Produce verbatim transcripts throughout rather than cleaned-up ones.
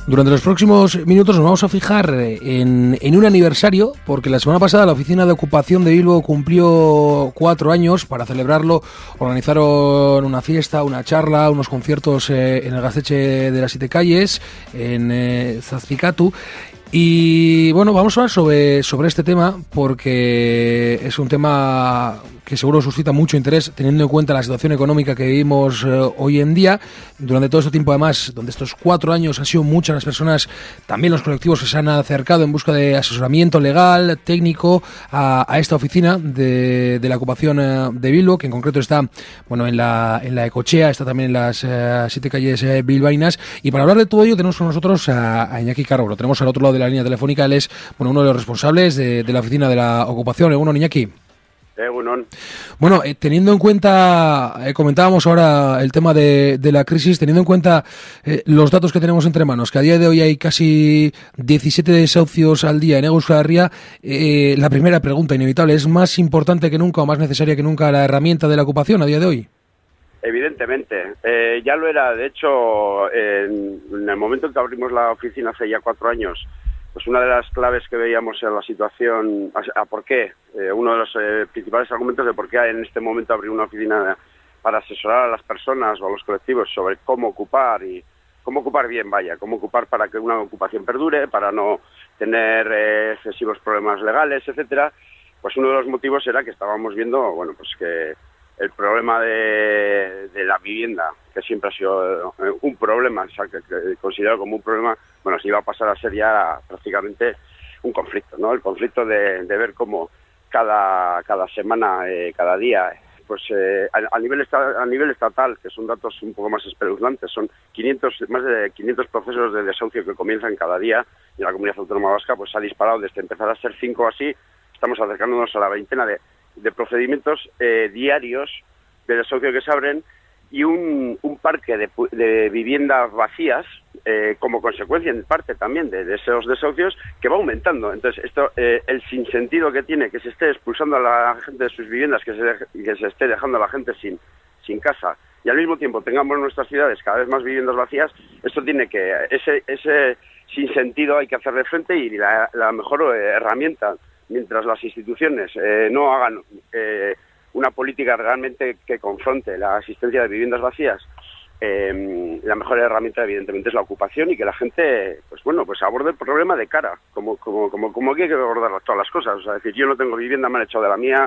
Durante los próximos minutos nos vamos a fijar en, en un aniversario, porque la semana pasada la Oficina de Ocupación de Bilbo cumplió cuatro años. Para celebrarlo organizaron una fiesta, una charla, unos conciertos eh, en el Gaztetxe de las Siete Calles, en eh, Zazpikatu. Y bueno, vamos a hablar sobre, sobre este tema, porque es un tema que seguro suscita mucho interés, teniendo en cuenta la situación económica que vivimos eh, hoy en día. Durante todo este tiempo, además, donde estos cuatro años han sido muchas las personas, también los colectivos que se han acercado en busca de asesoramiento legal, técnico, a, a esta oficina de, de la ocupación eh, de Bilbo, que en concreto está, bueno, en la, en la Ecochea, está también en las eh, siete calles eh, bilbaínas. Y para hablar de todo ello tenemos con nosotros a, a Iñaki Carro. Lo tenemos al otro lado de la línea telefónica. Él es, bueno, uno de los responsables de, de la oficina de la ocupación. Egunon, Iñaki. Egunon. Bueno, eh, teniendo en cuenta, eh, comentábamos ahora el tema de, de la crisis, teniendo en cuenta eh, los datos que tenemos entre manos, que a día de hoy hay casi diecisiete desahucios al día en Euskal Herria, eh, la primera pregunta inevitable, ¿es más importante que nunca o más necesaria que nunca la herramienta de la ocupación a día de hoy? Evidentemente, eh, ya lo era. De hecho, en, en el momento en que abrimos la oficina hace ya cuatro años, pues una de las claves que veíamos en la situación, a, a por qué, eh, uno de los eh, principales argumentos de por qué en este momento abrir una oficina para asesorar a las personas o a los colectivos sobre cómo ocupar y cómo ocupar bien, vaya, cómo ocupar para que una ocupación perdure, para no tener eh, excesivos problemas legales, etcétera. Pues uno de los motivos era que estábamos viendo, bueno, pues que el problema de, de la vivienda, que siempre ha sido un problema, o sea, que, que considerado como un problema, bueno, se iba a pasar a ser ya prácticamente un conflicto, ¿no? El conflicto de, de ver cómo cada cada semana, eh, cada día, pues eh, a, a nivel esta, a nivel estatal, que son datos un poco más espeluznantes, son quinientos, más de quinientos procesos de desahucio que comienzan cada día, y la Comunidad Autónoma Vasca pues ha disparado desde empezar a ser cinco así, estamos acercándonos a la veintena de de procedimientos eh, diarios de desahucio que se abren, y un, un parque de, de viviendas vacías eh, como consecuencia en parte también de, de esos desahucios, que va aumentando. Entonces esto, eh, el sinsentido que tiene que se esté expulsando a la gente de sus viviendas, que se, deje, que se esté dejando a la gente sin, sin casa, y al mismo tiempo tengamos en nuestras ciudades cada vez más viviendas vacías, esto tiene que, ese, ese sinsentido hay que hacerle frente, y la, la mejor herramienta, mientras las instituciones eh, no hagan eh, una política realmente que confronte la existencia de viviendas vacías, eh, la mejor herramienta evidentemente es la ocupación, y que la gente, pues bueno, pues aborde el problema de cara, como como como como que hay que abordar todas las cosas. O sea, decir, yo no tengo vivienda, me han echado de la mía,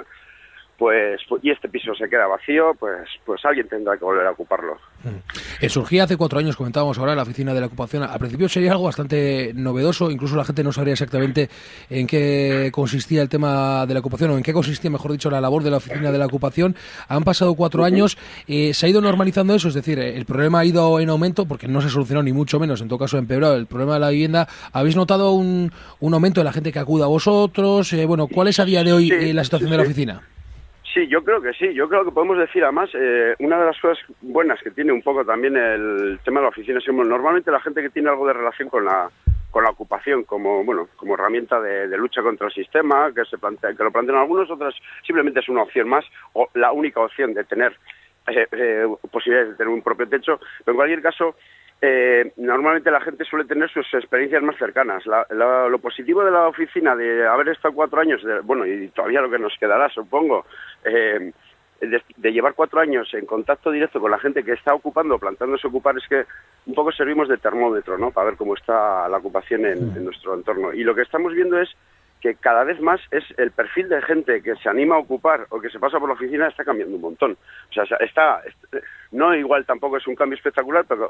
pues y este piso se queda vacío, pues pues alguien tendrá que volver a ocuparlo. Eh, surgía hace cuatro años, comentábamos ahora, la oficina de la ocupación. Al principio sería algo bastante novedoso, incluso la gente no sabría exactamente en qué consistía el tema de la ocupación, o en qué consistía, mejor dicho, la labor de la oficina de la ocupación. Han pasado cuatro años, eh, se ha ido normalizando eso, es decir, el problema ha ido en aumento, porque no se solucionó ni mucho menos, en todo caso empeorado el problema de la vivienda. ¿Habéis notado un, un aumento de la gente que acude a vosotros? Eh, bueno, ¿cuál es a día de hoy eh, la situación sí, sí. de la oficina? Sí, yo creo que sí. Yo creo que podemos decir, además, eh, una de las cosas buenas que tiene un poco también el tema de la oficina es que normalmente la gente que tiene algo de relación con la con la ocupación como bueno como herramienta de, de lucha contra el sistema, que se plantea, que lo plantean algunos, otros simplemente es una opción más, o la única opción de tener eh, eh, posibilidades de tener un propio techo. Pero en cualquier caso, Eh, normalmente la gente suele tener sus experiencias más cercanas. La, la, lo positivo de la oficina, de haber estado cuatro años, de, bueno, y todavía lo que nos quedará, supongo, eh, de, de llevar cuatro años en contacto directo con la gente que está ocupando, planteándose ocupar, es que un poco servimos de termómetro, ¿no?, para ver cómo está la ocupación en, en nuestro entorno. Y lo que estamos viendo es que cada vez más es el perfil de gente que se anima a ocupar o que se pasa por la oficina está cambiando un montón. O sea, está, está no igual tampoco es un cambio espectacular, pero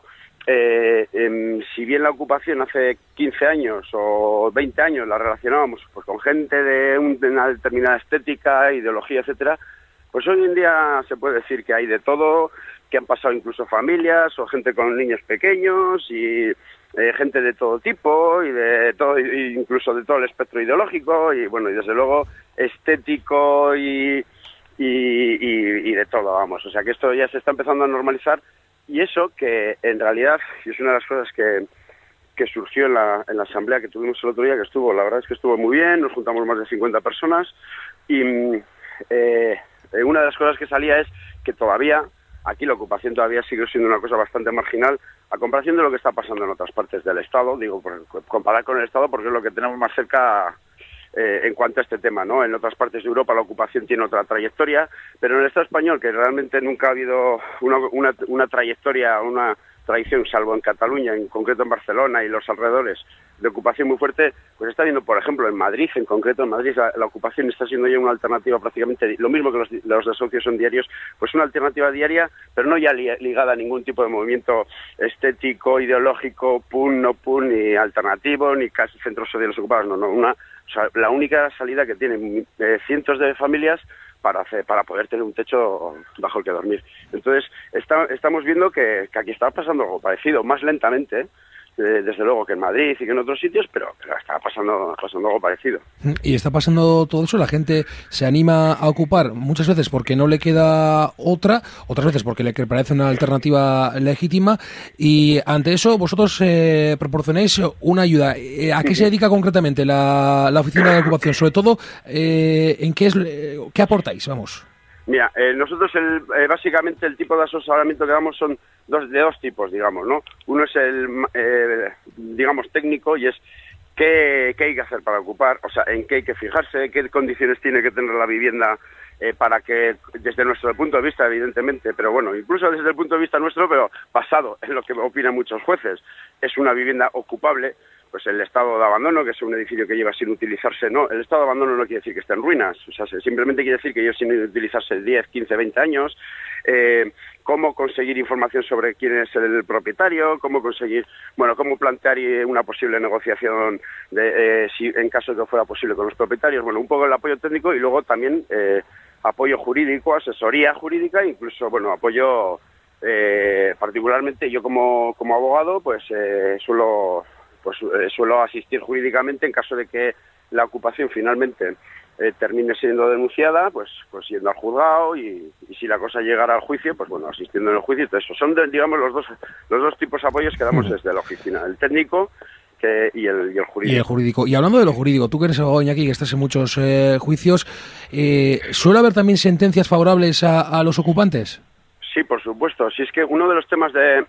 eh, eh, si bien la ocupación hace quince años o veinte años la relacionábamos pues con gente de, un, de una determinada estética, ideología, etcétera, pues hoy en día se puede decir que hay de todo, que han pasado incluso familias o gente con niños pequeños y Eh, gente de todo tipo y de todo, incluso de todo el espectro ideológico y bueno, y desde luego estético y, y, y, y de todo, vamos. O sea que esto ya se está empezando a normalizar, y eso que en realidad es una de las cosas que, que surgió en la, en la asamblea que tuvimos el otro día, que estuvo, la verdad es que estuvo muy bien, nos juntamos más de cincuenta personas y eh, una de las cosas que salía es que todavía aquí la ocupación todavía sigue siendo una cosa bastante marginal a comparación de lo que está pasando en otras partes del Estado, digo, por comparar con el Estado porque es lo que tenemos más cerca eh, en cuanto a este tema, ¿no? En otras partes de Europa la ocupación tiene otra trayectoria, pero en el Estado español, que realmente nunca ha habido una, una, una trayectoria, una tradición, salvo en Cataluña, en concreto en Barcelona y los alrededores, de ocupación muy fuerte, pues está viendo, por ejemplo, en Madrid, en concreto en Madrid, la, la ocupación está siendo ya una alternativa prácticamente, lo mismo que los, los desahucios son diarios, pues una alternativa diaria, pero no ya li, ligada a ningún tipo de movimiento estético, ideológico, pun, no pun, ni alternativo, ni casi centros sociales ocupados, no, no, una, o sea, la única salida que tienen eh, cientos de familias para hacer, para poder tener un techo bajo el que dormir. Entonces, está, estamos viendo que, que aquí está pasando algo parecido, más lentamente, ¿eh? Desde luego que en Madrid y que en otros sitios, pero, pero está pasando, pasando algo parecido. Y está pasando todo eso, la gente se anima a ocupar muchas veces porque no le queda otra, otras veces porque le parece una alternativa legítima, y ante eso vosotros eh, proporcionáis una ayuda. ¿A qué se dedica concretamente la, la oficina de ocupación? Sobre todo, eh, ¿en qué es, qué aportáis? Vamos. Mira, eh, nosotros el, eh, básicamente el tipo de asesoramiento que damos son dos de dos tipos, digamos, ¿no? Uno es el, eh, digamos, técnico, y es qué, qué hay que hacer para ocupar, o sea, en qué hay que fijarse, qué condiciones tiene que tener la vivienda eh, para que, desde nuestro punto de vista, evidentemente, pero bueno, incluso desde el punto de vista nuestro, pero basado en lo que opinan muchos jueces, es una vivienda ocupable. Pues el estado de abandono, que es un edificio que lleva sin utilizarse, no, el estado de abandono no quiere decir que esté en ruinas, o sea, simplemente quiere decir que lleva sin utilizarse diez, quince, veinte años, eh, cómo conseguir información sobre quién es el propietario, cómo conseguir, bueno, cómo plantear una posible negociación de, eh, si en caso de que fuera posible con los propietarios, bueno, un poco el apoyo técnico y luego también eh, apoyo jurídico, asesoría jurídica, incluso, bueno, apoyo eh, particularmente yo como, como abogado, pues eh, suelo... pues eh, suelo asistir jurídicamente en caso de que la ocupación finalmente eh, termine siendo denunciada, pues pues yendo al juzgado, y, y si la cosa llegara al juicio, pues bueno, asistiendo en el juicio. Entonces, eso son, de, digamos, los dos los dos tipos de apoyos que damos desde la oficina, el técnico que, y, el, y el jurídico. Y el jurídico. Y hablando de lo jurídico, tú que eres abogado, Iñaki, que estás en muchos eh, juicios, eh, ¿suele haber también sentencias favorables a, a los ocupantes? Sí, por supuesto. Si es que uno de los temas de...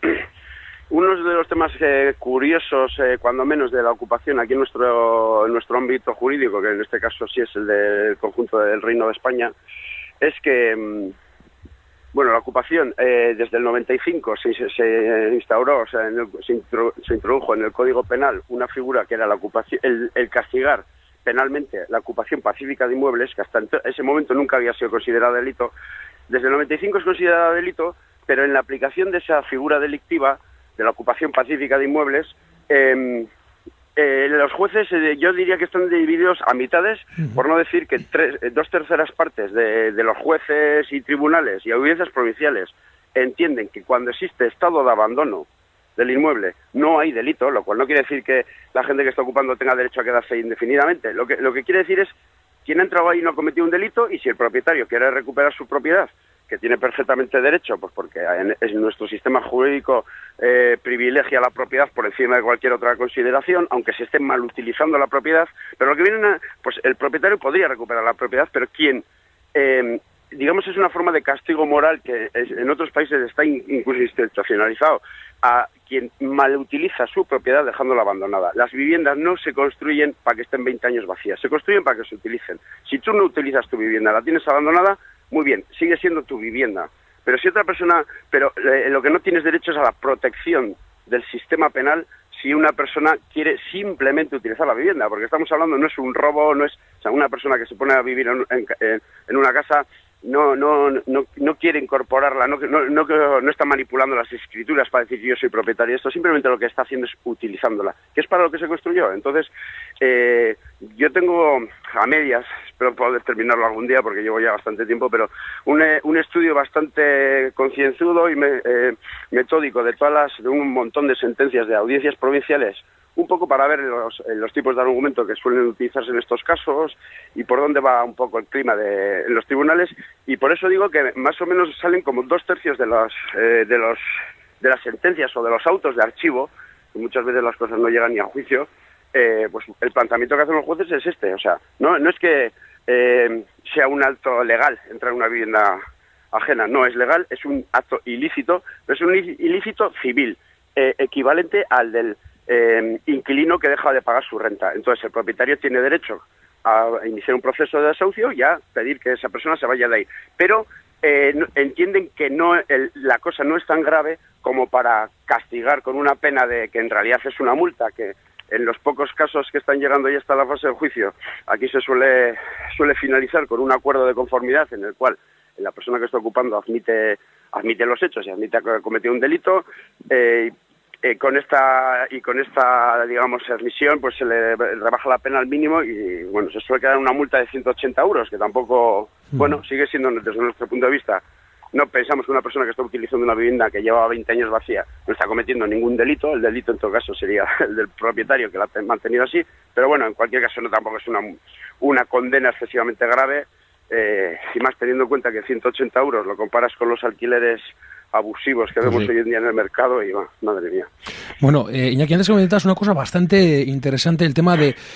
Uno de los temas eh, curiosos, eh, cuando menos, de la ocupación aquí en nuestro, en nuestro ámbito jurídico, que en este caso sí es el del conjunto del Reino de España, es que, bueno, la ocupación eh, desde el noventa y cinco se, se instauró, o sea, en el, se, intro, se introdujo en el Código Penal una figura que era la ocupación, el, el castigar penalmente la ocupación pacífica de inmuebles, que hasta ese momento nunca había sido considerada delito. Desde el noventa y cinco es considerada delito, pero en la aplicación de esa figura delictiva de la ocupación pacífica de inmuebles, eh, eh, los jueces, eh, yo diría que están divididos a mitades, por no decir que tres, eh, dos terceras partes de, de los jueces y tribunales y audiencias provinciales entienden que cuando existe estado de abandono del inmueble no hay delito, lo cual no quiere decir que la gente que está ocupando tenga derecho a quedarse indefinidamente. Lo que, lo que quiere decir es quién ha entrado ahí no ha cometido un delito, y si el propietario quiere recuperar su propiedad, que tiene perfectamente derecho, pues porque en, en nuestro sistema jurídico eh, privilegia la propiedad por encima de cualquier otra consideración, aunque se esté mal utilizando la propiedad, pero lo que viene, a, pues el propietario podría recuperar la propiedad, pero quien, eh, digamos, es una forma de castigo moral que es, en otros países está in, incluso institucionalizado, a quien mal utiliza su propiedad dejándola abandonada. Las viviendas no se construyen para que estén veinte años vacías, se construyen para que se utilicen. Si tú no utilizas tu vivienda, la tienes abandonada, muy bien, sigue siendo tu vivienda. Pero si otra persona, pero eh, lo que no tienes derecho es a la protección del sistema penal si una persona quiere simplemente utilizar la vivienda, porque estamos hablando, no es un robo, no es, o sea, una persona que se pone a vivir en, en, en una casa no no no no quiere incorporarla, no no no, no está manipulando las escrituras para decir yo soy propietario. Esto simplemente lo que está haciendo es utilizándola, que es para lo que se construyó. Entonces, eh, yo tengo a medias, espero poder terminarlo algún día porque llevo ya bastante tiempo, pero un, un estudio bastante concienzudo y me, eh, metódico de todas las, de un montón de sentencias de audiencias provinciales, un poco para ver los, los tipos de argumento que suelen utilizarse en estos casos y por dónde va un poco el clima de, en los tribunales, y por eso digo que más o menos salen como dos tercios de los, eh, de los de las sentencias o de los autos de archivo, que muchas veces las cosas no llegan ni a juicio. Eh, pues el planteamiento que hacen los jueces es este, o sea, no, no es que eh, sea un acto legal entrar en una vivienda ajena, no es legal, es un acto ilícito, pero es un ilícito civil, eh, equivalente al del eh, inquilino que deja de pagar su renta. Entonces el propietario tiene derecho a iniciar un proceso de desahucio y a pedir que esa persona se vaya de ahí. Pero eh, no, entienden que no el, la cosa no es tan grave como para castigar con una pena de que en realidad es una multa, que en los pocos casos que están llegando ya hasta la fase de juicio, aquí se suele suele finalizar con un acuerdo de conformidad en el cual la persona que está ocupando admite admite los hechos y admite que ha cometido un delito, eh, eh, con esta y con esta digamos admisión pues se le rebaja la pena al mínimo y bueno, se suele quedar una multa de ciento ochenta euros, que tampoco, bueno, sigue siendo desde nuestro punto de vista. No pensamos que una persona que está utilizando una vivienda que lleva veinte años vacía no está cometiendo ningún delito. El delito, en todo caso, sería el del propietario que la ha mantenido así. Pero bueno, en cualquier caso, no tampoco es una, una condena excesivamente grave. Eh, y más teniendo en cuenta que ciento ochenta euros lo comparas con los alquileres abusivos que vemos sí. hoy en día en el mercado y, bueno, madre mía. Bueno, eh, Iñaki, antes comentabas una cosa bastante interesante, el tema de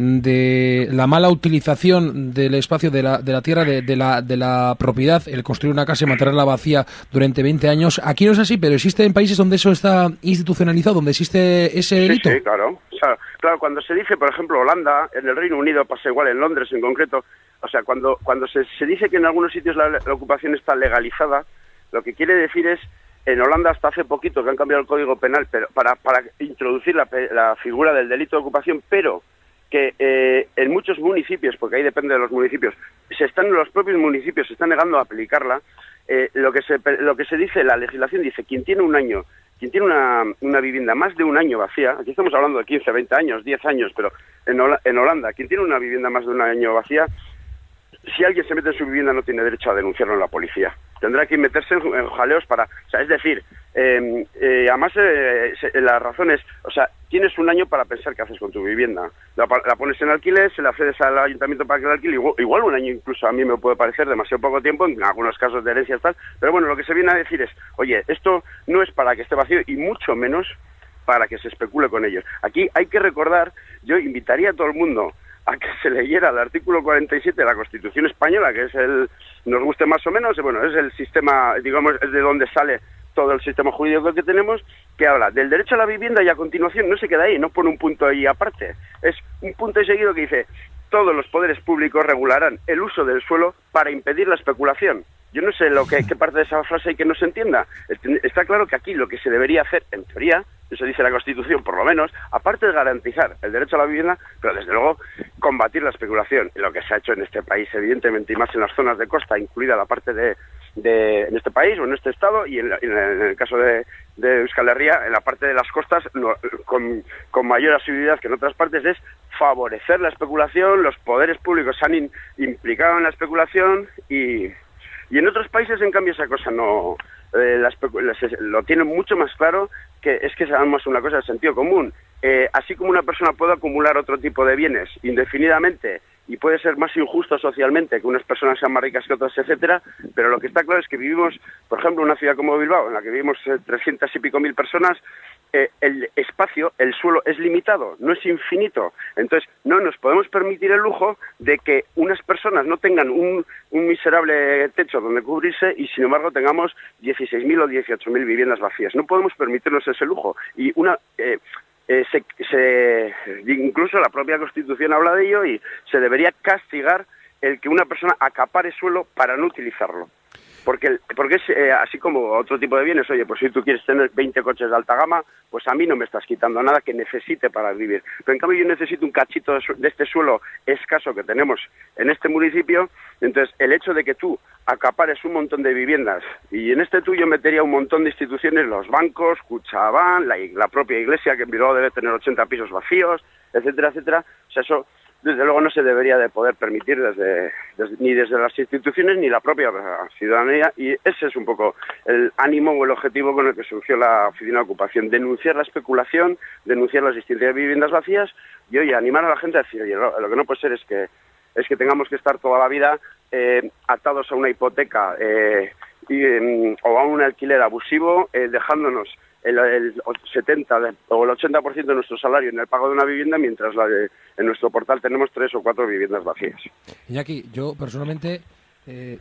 de la mala utilización del espacio de la, de la tierra, de, de, la, de la propiedad, el construir una casa y mantenerla vacía durante veinte años. Aquí no es así, pero existe en países donde eso está institucionalizado, donde existe ese delito. Sí, sí, claro. O sea, claro, cuando se dice, por ejemplo, Holanda, en el Reino Unido pasa igual, en Londres en concreto, o sea, cuando cuando se, se dice que en algunos sitios la, la ocupación está legalizada, lo que quiere decir es, en Holanda hasta hace poquito que han cambiado el Código Penal pero para, para introducir la, la figura del delito de ocupación, pero que eh, en muchos municipios, porque ahí depende de los municipios, se están los propios municipios se están negando a aplicarla. Eh, lo que se lo que se dice, la legislación dice, quien tiene un año, quien tiene una, una vivienda más de un año vacía, aquí estamos hablando de quince, veinte años, diez años, pero en, Hol- en Holanda, quien tiene una vivienda más de un año vacía, si alguien se mete en su vivienda no tiene derecho a denunciarlo en la policía. Tendrá que meterse en, en jaleos para... O sea, es decir, eh, eh, además eh, se, la razón es, o sea, tienes un año para pensar qué haces con tu vivienda. La, la pones en alquiler, se la cedes al ayuntamiento para que la alquile, igual, igual un año incluso a mí me puede parecer demasiado poco tiempo, en algunos casos de herencia y tal, pero bueno, lo que se viene a decir es, oye, esto no es para que esté vacío y mucho menos para que se especule con ellos. Aquí hay que recordar, yo invitaría a todo el mundo a que se leyera el artículo cuarenta y siete de la Constitución Española, que es el, nos guste más o menos, bueno, es el sistema, digamos, es de donde sale todo el sistema jurídico que tenemos, que habla del derecho a la vivienda y a continuación no se queda ahí, no pone un punto ahí aparte, es un punto y seguido que dice, todos los poderes públicos regularán el uso del suelo para impedir la especulación. Yo no sé lo que, qué parte de esa frase hay que no se entienda. Está claro que aquí lo que se debería hacer, en teoría, eso dice la Constitución por lo menos, aparte de garantizar el derecho a la vivienda, pero desde luego combatir la especulación. Y lo que se ha hecho en este país, evidentemente, y más en las zonas de costa, incluida la parte de, de en este país o en este estado, y en, en, en el caso de, de Euskal Herria, en la parte de las costas, no, con, con mayor asiduidad que en otras partes, es favorecer la especulación. Los poderes públicos se han in, implicado en la especulación y... Y en otros países, en cambio, esa cosa no... Eh, la especu- lo tienen mucho más claro, que es que sabemos una cosa de sentido común. Eh, así como una persona puede acumular otro tipo de bienes indefinidamente y puede ser más injusto socialmente, que unas personas sean más ricas que otras, etcétera, pero lo que está claro es que vivimos, por ejemplo, en una ciudad como Bilbao, en la que vivimos eh, trescientas y pico mil personas, eh, el espacio, el suelo es limitado, no es infinito. Entonces, no nos podemos permitir el lujo de que unas personas no tengan un, un miserable techo donde cubrirse y, sin embargo, tengamos dieciséis mil o dieciocho mil viviendas vacías. No podemos permitirnos ese lujo. Y una... Eh, Eh, se, se, incluso la propia Constitución habla de ello y se debería castigar el que una persona acapare suelo para no utilizarlo. Porque, porque es eh, así como otro tipo de bienes. Oye, pues si tú quieres tener veinte coches de alta gama, pues a mí no me estás quitando nada que necesite para vivir. Pero en cambio yo necesito un cachito de, su, de este suelo escaso que tenemos en este municipio. Entonces el hecho de que tú acapares un montón de viviendas, y en este tuyo metería un montón de instituciones, los bancos, Kutxabank, la, la propia iglesia, que en Bilbao debe tener ochenta pisos vacíos, etcétera, etcétera. O sea, eso desde luego no se debería de poder permitir desde, desde ni desde las instituciones ni la propia ciudadanía, y ese es un poco el ánimo o el objetivo con el que surgió la Oficina de Ocupación: denunciar la especulación, denunciar la existencia de viviendas vacías y, oye, animar a la gente a decir, oye, lo, lo que no puede ser es que es que tengamos que estar toda la vida eh, atados a una hipoteca eh, y, eh, o a un alquiler abusivo, eh, dejándonos el, el setenta o el ochenta por ciento de nuestro salario en el pago de una vivienda, mientras la de, en nuestro portal tenemos tres o cuatro viviendas vacías. Iñaki, yo personalmente eh,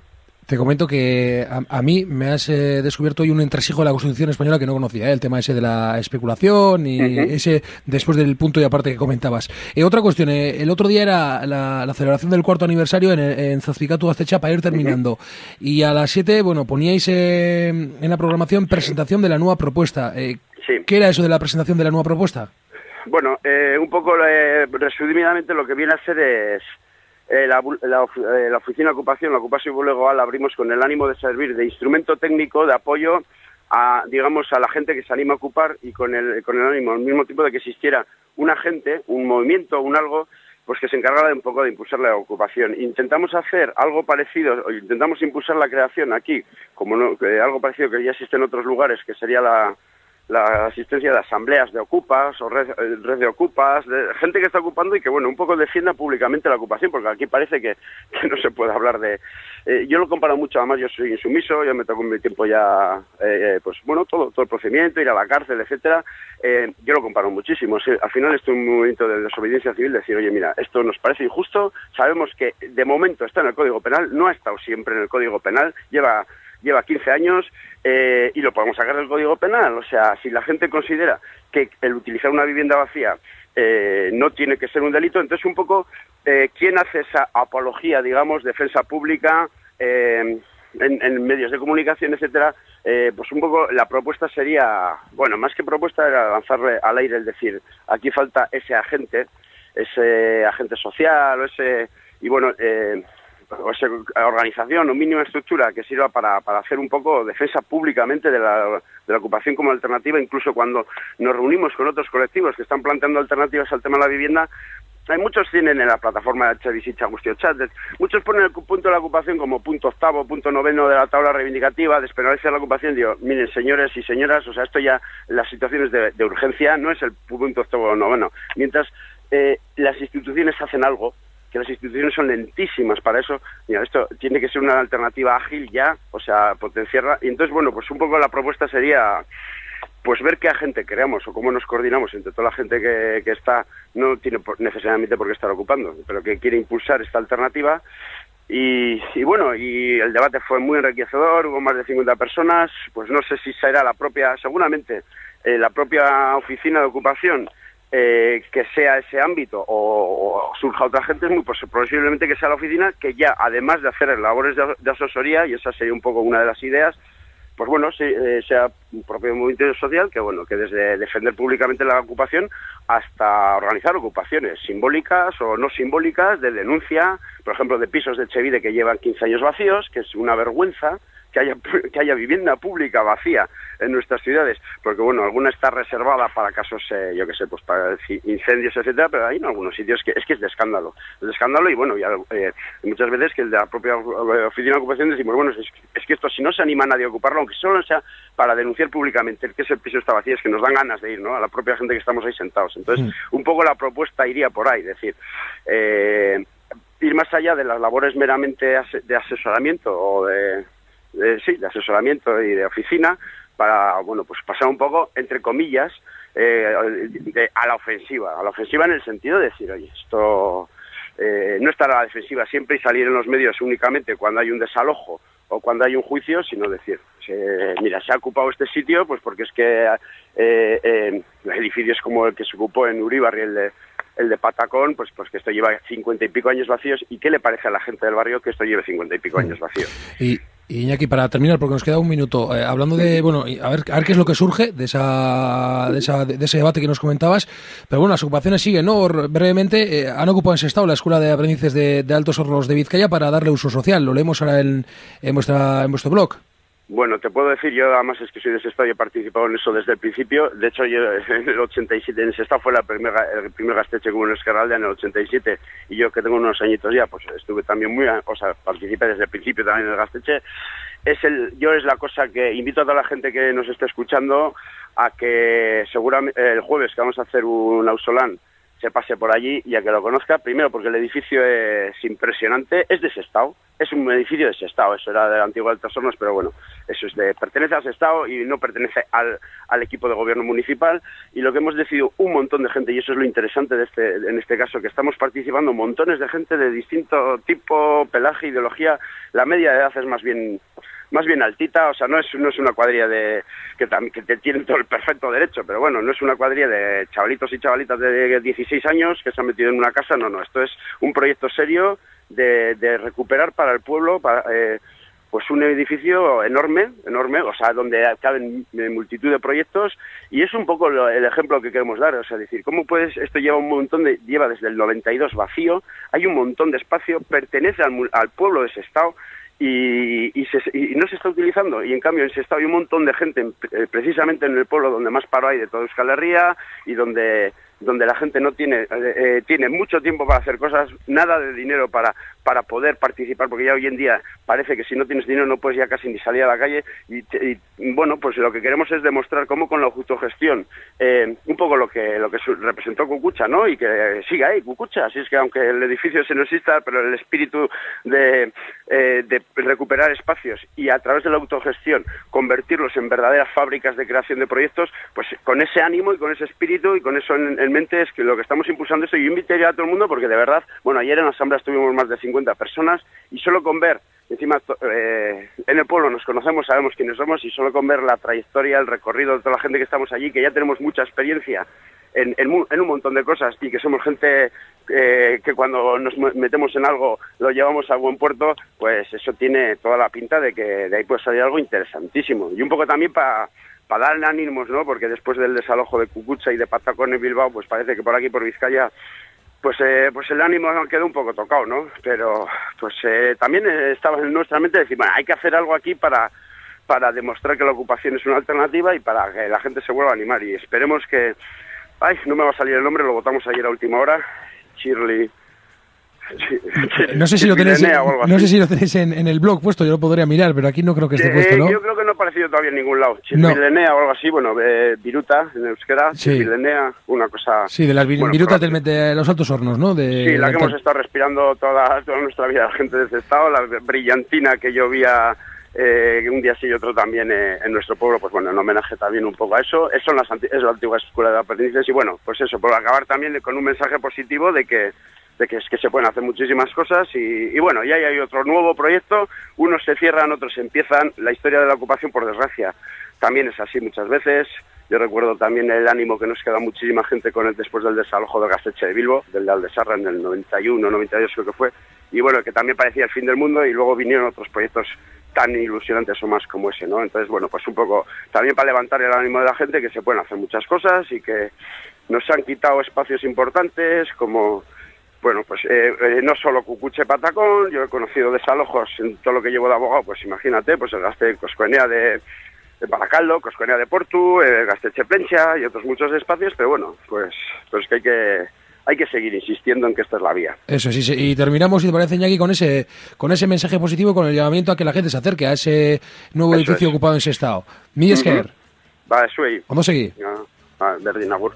Te comento que a, a mí me has eh, descubierto hoy un entresijo de la Constitución española que no conocía, ¿eh? El tema ese de la especulación y uh-huh. ese después del punto y aparte que comentabas. Eh, otra cuestión, eh, el otro día era la, la celebración del cuarto aniversario en, en Zazpicatu Gaztetxea para ir terminando. Uh-huh. Y a las siete, bueno, poníais eh, en la programación presentación de la nueva propuesta. Eh, sí. ¿Qué era eso de la presentación de la nueva propuesta? Bueno, eh, un poco eh, resumidamente lo que viene a ser es Eh, la, la, eh, la oficina de ocupación, la ocupación legal, la abrimos con el ánimo de servir de instrumento técnico de apoyo a, digamos, a la gente que se anima a ocupar y con el, con el ánimo, al mismo tiempo de que existiera un agente, un movimiento, un algo, pues que se encargara de un poco de impulsar la ocupación. Intentamos hacer algo parecido, o intentamos impulsar la creación aquí, como no, eh, algo parecido que ya existe en otros lugares, que sería la la asistencia de asambleas de ocupas o red, red de ocupas, de gente que está ocupando y que, bueno, un poco defienda públicamente la ocupación, porque aquí parece que, que no se puede hablar de... Eh, yo lo comparo mucho, además yo soy insumiso, ya me tocó en mi tiempo ya, eh, pues bueno, todo, todo el procedimiento, ir a la cárcel, etcétera. Eh, yo lo comparo muchísimo. Sí, al final esto es un movimiento de desobediencia civil, decir, oye, mira, esto nos parece injusto, sabemos que de momento está en el Código Penal, no ha estado siempre en el Código Penal, lleva... lleva quince años eh, y lo podemos sacar del Código Penal. O sea, si la gente considera que el utilizar una vivienda vacía eh, no tiene que ser un delito, entonces un poco, eh, ¿quién hace esa apología, digamos, defensa pública eh, en, en medios de comunicación, etcétera? Eh, pues un poco la propuesta sería, bueno, más que propuesta era lanzarle al aire el decir, aquí falta ese agente, ese agente social, o ese, y bueno... Eh, o esa organización o mínima estructura que sirva para, para hacer un poco defensa públicamente de la, de la ocupación como alternativa, incluso cuando nos reunimos con otros colectivos que están planteando alternativas al tema de la vivienda. Hay muchos tienen en la plataforma de Chevisicha Agustio Chat, muchos ponen el punto de la ocupación como punto octavo, punto noveno de la tabla reivindicativa, despenalizar la ocupación. Digo, miren, señores y señoras, o sea, esto ya, las situaciones de, de urgencia no es el punto octavo o noveno. Mientras eh, las instituciones hacen algo, que las instituciones son lentísimas para eso, mira, esto tiene que ser una alternativa ágil ya, o sea, potenciarla. Y entonces, bueno, pues un poco la propuesta sería, pues ver qué agente creamos o cómo nos coordinamos entre toda la gente que, que está, no tiene por, necesariamente por qué estar ocupando, pero que quiere impulsar esta alternativa. Y, y bueno, y el debate fue muy enriquecedor, hubo más de cincuenta personas, pues no sé si será la propia, seguramente, eh, la propia oficina de ocupación, Eh, que sea ese ámbito o, o surja otra gente, es muy pues, posiblemente que sea la oficina que ya, además de hacer labores de, de asesoría, y esa sería un poco una de las ideas, pues bueno, sí, eh, sea un propio movimiento social que, bueno, que desde defender públicamente la ocupación hasta organizar ocupaciones simbólicas o no simbólicas de denuncia, por ejemplo, de pisos de Etxebide que llevan quince años vacíos, que es una vergüenza que haya que haya vivienda pública vacía en nuestras ciudades, porque bueno, alguna está reservada para casos, eh, yo que sé, pues para incendios, etcétera, pero hay en algunos sitios que es que es de escándalo, es de escándalo y bueno, ya eh, muchas veces que el de la propia oficina de ocupación decimos, bueno, es, es que esto si no se anima nadie a ocuparlo, aunque solo sea para denunciar públicamente que ese piso está vacío, es que nos dan ganas de ir, ¿no?, a la propia gente que estamos ahí sentados. Entonces, mm. un poco la propuesta iría por ahí, es decir, eh, ir más allá de las labores meramente de asesoramiento o de De, sí, de asesoramiento y de oficina para, bueno, pues pasar un poco, entre comillas, eh, de, a la ofensiva, a la ofensiva en el sentido de decir, oye, esto eh, no estar a la defensiva siempre y salir en los medios únicamente cuando hay un desalojo o cuando hay un juicio, sino decir, eh, mira, se ha ocupado este sitio, pues porque es que eh, eh, edificios como el que se ocupó en Uribarri y el de el de Patacón, pues pues que esto lleva cincuenta y pico años vacíos, ¿y qué le parece a la gente del barrio que esto lleve cincuenta y pico años vacíos? Y Y Iñaki, para terminar, porque nos queda un minuto, eh, hablando de, bueno, a ver, a ver qué es lo que surge de esa, de esa, de ese debate que nos comentabas, pero bueno, las ocupaciones siguen, ¿no? Brevemente, eh, han ocupado en Sestao la Escuela de Aprendices de, de Altos Hornos de Vizcaya para darle uso social. Lo leemos ahora en, en vuestra, en vuestro blog. Bueno, te puedo decir, yo además es que soy de Sestao y he participado en eso desde el principio. De hecho, yo en el ochenta y siete, en Sestao fue la primera, el primer Gaztetxe como en Esquerraldea en el ochenta y siete, y yo que tengo unos añitos ya, pues estuve también muy, o sea, participé desde el principio también en el Gaztetxe. Es el, yo es la cosa que invito a toda la gente que nos esté escuchando a que seguramente el jueves que vamos a hacer un ausolán se pase por allí y a que lo conozca, primero porque el edificio es impresionante, es de Sestao, es un edificio de Sestao, eso era de la antigua Altos Hornos, pero bueno, eso es de, pertenece a Sestao y no pertenece al, al equipo de gobierno municipal, y lo que hemos decidido un montón de gente, y eso es lo interesante de este, en este caso, que estamos participando montones de gente de distinto tipo, pelaje, ideología, la media de edad es más bien... más bien altita, o sea, no es no es una cuadrilla de que, que te tienen todo el perfecto derecho, pero bueno, no es una cuadrilla de chavalitos y chavalitas de dieciséis años que se han metido en una casa, no, no, esto es un proyecto serio de, de recuperar para el pueblo, para, eh, pues un edificio enorme, enorme, o sea, donde caben multitud de proyectos, y es un poco lo, el ejemplo que queremos dar, o sea, decir, ¿cómo puedes, esto lleva un montón de, lleva desde el noventa y dos vacío, hay un montón de espacio, pertenece al, al pueblo de Sestao, Y, y, se, y no se está utilizando, y en cambio en Sestao hay un montón de gente, eh, precisamente en el pueblo donde más paro hay de toda Euskal Herria, y donde donde la gente no tiene eh, tiene mucho tiempo para hacer cosas, nada de dinero para para poder participar, porque ya hoy en día parece que si no tienes dinero no puedes ya casi ni salir a la calle, y, y bueno, pues lo que queremos es demostrar cómo con la autogestión, eh, un poco lo que lo que representó Cucucha, ¿no? Y que siga ahí Cucucha, así es que aunque el edificio se no exista, pero el espíritu de, eh, de recuperar espacios y a través de la autogestión convertirlos en verdaderas fábricas de creación de proyectos, pues con ese ánimo y con ese espíritu y con eso en, en mente es que lo que estamos impulsando esto. Yo invitaría a todo el mundo porque de verdad, bueno, ayer en la asamblea estuvimos más de cincuenta personas y solo con ver, encima eh, en el pueblo nos conocemos, sabemos quiénes somos, y solo con ver la trayectoria, el recorrido de toda la gente que estamos allí, que ya tenemos mucha experiencia en, en, en un montón de cosas y que somos gente eh, que cuando nos metemos en algo lo llevamos a buen puerto, pues eso tiene toda la pinta de que de ahí puede salir algo interesantísimo. Y un poco también para para darle ánimos, ¿no? Porque después del desalojo de Cucucha y de Patacón en Bilbao, pues parece que por aquí, por Vizcaya, pues eh, pues el ánimo quedó un poco tocado, ¿no? Pero pues eh, también estaba en nuestra mente decir, bueno, hay que hacer algo aquí para para demostrar que la ocupación es una alternativa y para que la gente se vuelva a animar, y esperemos que, ay, no me va a salir el nombre, lo votamos ayer a última hora, Shirley... Sí, no sé si lo tenéis, no sé si lo tenéis en, en el blog puesto, yo lo podría mirar, pero aquí no creo que esté eh, puesto, ¿no? Yo creo que no ha aparecido todavía en ningún lado. No. Chilenea o algo así, bueno, eh, Viruta en euskera, sí. Chilenea, una cosa... Sí, de las bueno, Viruta te mete los Altos Hornos, ¿no? De, sí, la de que hemos estado respirando toda, toda nuestra vida, la gente de ese estado, la brillantina que llovía eh, un día sí y otro también eh, en nuestro pueblo, pues bueno, en homenaje también un poco a eso. Eso es, las, es la antigua escuela de aprendices, y bueno, pues eso, por acabar también con un mensaje positivo de que de que es que se pueden hacer muchísimas cosas, y, y bueno, ya hay otro nuevo proyecto, unos se cierran, otros se empiezan. La historia de la ocupación, por desgracia, también es así muchas veces. Yo recuerdo también el ánimo que nos queda muchísima gente con el después del desalojo del Gaztetxe de Bilbo, del de Aldesarra en el noventa y uno, noventa y dos creo que fue, y bueno, que también parecía el fin del mundo, y luego vinieron otros proyectos tan ilusionantes o más como ese, ¿no? Entonces, bueno, pues un poco también para levantar el ánimo de la gente, que se pueden hacer muchas cosas y que nos han quitado espacios importantes como... Bueno, pues eh, eh, no solo Cucucha y Patacón, yo he conocido desalojos en todo lo que llevo de abogado, pues imagínate, pues el Gaste Coscoenea de, de Baracaldo, Coscoenea de Portu, el Gaztetxe Plencha y otros muchos espacios, pero bueno, pues pues que hay que hay que seguir insistiendo en que esta es la vía. Eso sí, sí. Y terminamos, si te parece, Iñaki, con ese con ese mensaje positivo, con el llamamiento a que la gente se acerque a ese nuevo Eso edificio es. ocupado en Sestao. Mi esker. Uh-huh. Va, zuei. Vamos a seguir. Ah, berdin agur.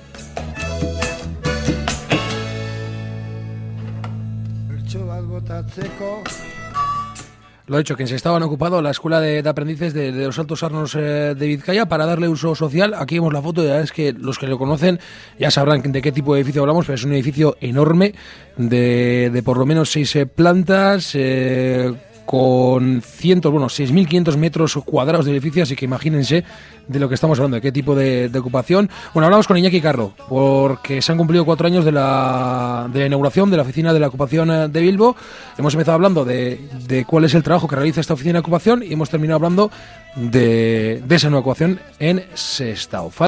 Lo he dicho, que se estaban ocupado la escuela de, de aprendices de, de los Altos Hornos eh, de Vizcaya para darle uso social. Aquí vemos la foto, ya es que los que lo conocen ya sabrán de qué tipo de edificio hablamos, pero es un edificio enorme de, de por lo menos seis eh, plantas, eh, con cientos, bueno, seis mil quinientos metros cuadrados de edificio, así que imagínense de lo que estamos hablando, de qué tipo de, de ocupación. Bueno, hablamos con Iñaki Carro, porque se han cumplido cuatro años de la, de la inauguración de la oficina de la ocupación de Bilbo. Hemos empezado hablando de, de cuál es el trabajo que realiza esta oficina de ocupación y hemos terminado hablando de, de esa nueva ocupación en Sestao.